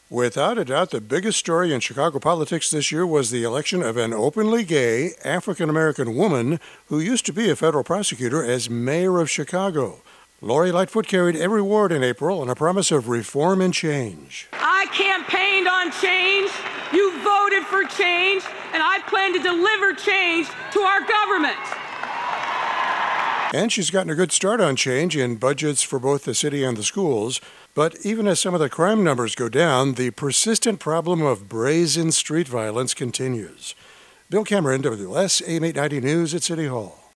Without a doubt, the biggest story in Chicago politics this year was the election of an openly gay African-American woman who used to be a federal prosecutor as mayor of Chicago. Lori Lightfoot carried every ward in April on a promise of reform and change. I campaigned on change, you voted for change, and I plan to deliver change to our government. And she's gotten a good start on change in budgets for both the city and the schools. But even as some of the crime numbers go down, the persistent problem of brazen street violence continues. Bill Cameron, WS AM 890 News at City Hall.